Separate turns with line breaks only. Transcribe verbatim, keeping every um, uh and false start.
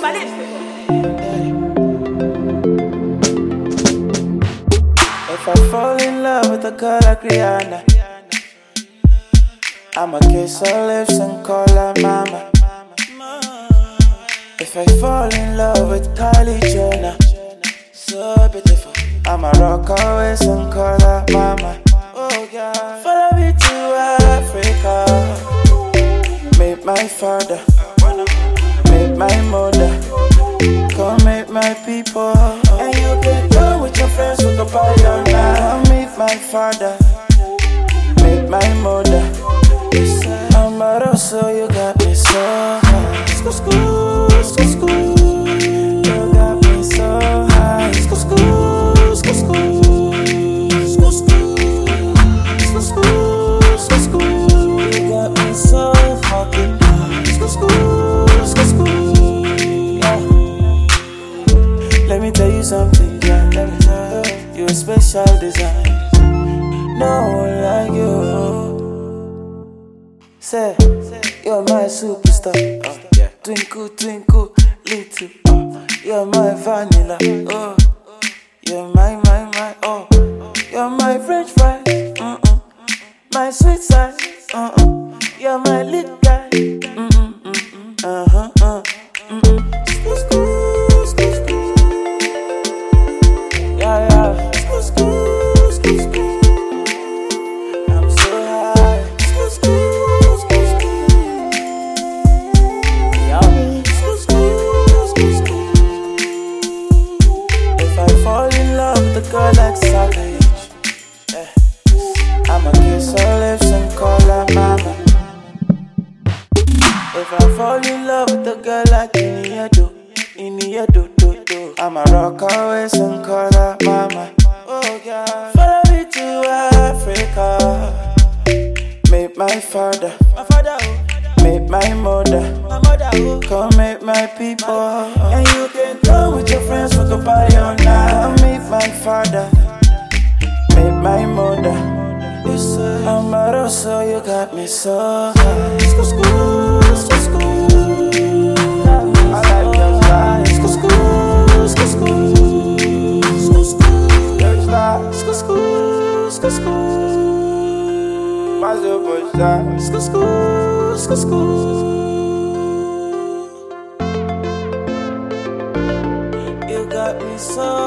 If I fall in love with a girl like Rihanna, I'ma kiss her lips and call her mama. If I fall in love with Kylie Jenner, so beautiful, I'ma rock her waist and call her mama. Oh God, follow me to Africa. Meet my father, meet my mother, come meet my people. And you can go with your friends, we can party all night. Come meet my father, meet my mother. I'm a so you got me so high. School, school, school, school. You got me so high. School, school, school, school. School, school, school, school, school, school. You got me so fucking high. School, school, school, school. Yeah. Let me tell you something, yeah. Let me tell you, you're a special design. No one like you. Say, you're my superstar. Uh, yeah. Twinkle, twinkle, little. Uh, you're my vanilla. Oh, you're my, my, my. Oh, you're my French fry. Mm-mm. My sweet side. Uh-uh. You're my little guy. Mm-mm, mm-mm. Uh-huh, uh. Mm-mm. School, school, school, school. Yeah, yeah. School, school, school, school. I'm so high. School, school. The girl like savage, yeah. I'ma kiss her lips and call her mama. If I fall in love with a girl like Iniedo, Iniedo, do, do, I'ma rock her waist and call her mama. Oh God, follow me to Africa. Meet my father, my father, meet my mother, my mother, come meet my people. And you can come with your friends, we can party all night. Come meet my father, meet my mother. I'm a so you got me so high. School, school, school, school. I like your style. School, school, school, school. School, school, your style. School, school, school, school. My super style. School, school, school, school. You got me so